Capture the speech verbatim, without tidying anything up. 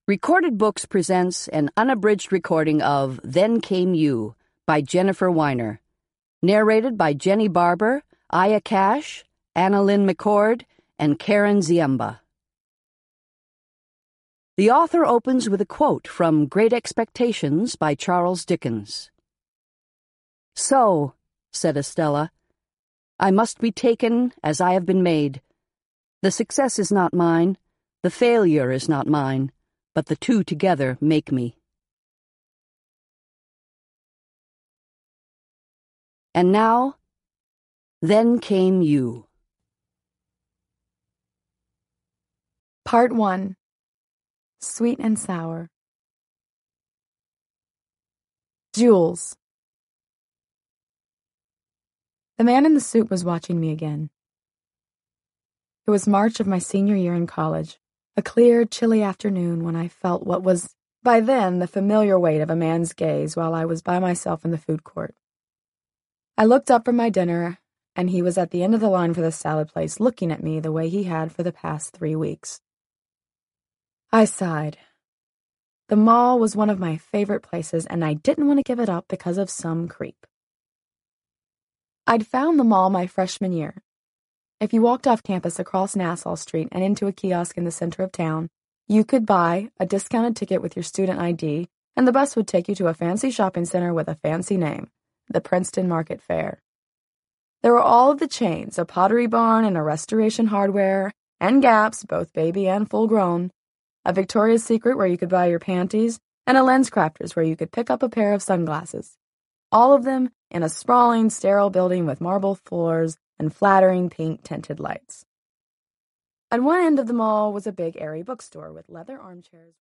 Recorded Books presents an unabridged recording of Then Came You by Jennifer Weiner, narrated by Jenny Barber, Aya Cash, Anna Lynn McCord, and Karen Ziemba. The author opens with a quote from Great Expectations by Charles Dickens. "So," said Estella, "I must be taken as I have been made. The success is not mine, the failure is not mine, but the two together make me." And now, Then Came You. Part one. Sweet and Sour. Jules. The man in the suit was watching me again. It was March of my senior year in college, a clear, chilly afternoon when I felt what was, by then, the familiar weight of a man's gaze while I was by myself in the food court. I looked up from my dinner, and he was at the end of the line for the salad place looking at me the way he had for the past three weeks. I sighed. The mall was one of my favorite places, and I didn't want to give it up because of some creep. I'd found the mall my freshman year. If you walked off campus across Nassau Street and into a kiosk in the center of town, you could buy a discounted ticket with your student I D, and the bus would take you to a fancy shopping center with a fancy name, the Princeton Market Fair. There were all of the chains, a Pottery Barn and a Restoration Hardware, and Gaps, both baby and full-grown, a Victoria's Secret where you could buy your panties, and a LensCrafters where you could pick up a pair of sunglasses. All of them in a sprawling, sterile building with marble floors and flattering pink-tinted lights. At one end of the mall was a big, airy bookstore with leather armchairs.